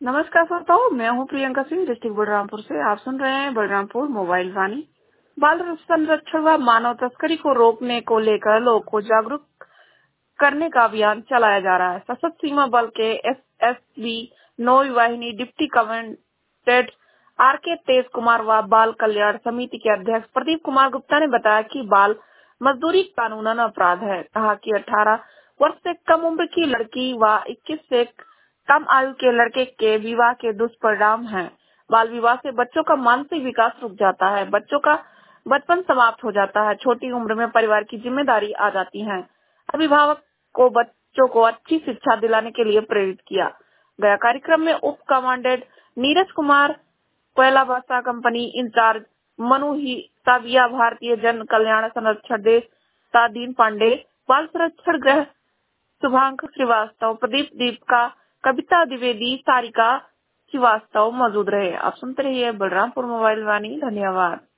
नमस्कार श्रोताओं, मैं हूँ प्रियंका सिंह, डिस्ट्रिक्ट बलरामपुर से। आप सुन रहे हैं बलरामपुर मोबाइल वाणी। बाल संरक्षण व मानव तस्करी को रोकने को लेकर लोगों को जागरूक करने का अभियान चलाया जा रहा है। सशस्त्र सीमा बल के एसएसबी 9वीं वाहिनी deputy commandant RK Tej Kumar व बाल कल्याण समिति के अध्यक्ष प्रदीप कुमार गुप्ता ने बताया कि बाल मजदूरी कानूनन अपराध है। कहा कि 18 वर्ष से कम उम्र की लड़की व 21 से कम आयु के लड़के के विवाह के दुष्परिणाम हैं। बाल विवाह से बच्चों का मानसिक विकास रुक जाता है, बच्चों का बचपन समाप्त हो जाता है, छोटी उम्र में परिवार की जिम्मेदारी आ जाती है। अभिभावक को बच्चों को अच्छी शिक्षा दिलाने के लिए प्रेरित किया गया। कार्यक्रम में उप कमांडेंट नीरज कुमार, कोयला भाषा कंपनी इंचार्ज मनु हिसाबिया, भारतीय जन कल्याण संरक्षण देश तादीन पांडे, बाल संरक्षण गृह शुभांक श्रीवास्तव, प्रदीप दीपिका, कविता द्विवेदी, सारिका श्रीवास्तव मौजूद रहे। आप सुनते रहिए बलरामपुर मोबाइल वाणी। धन्यवाद।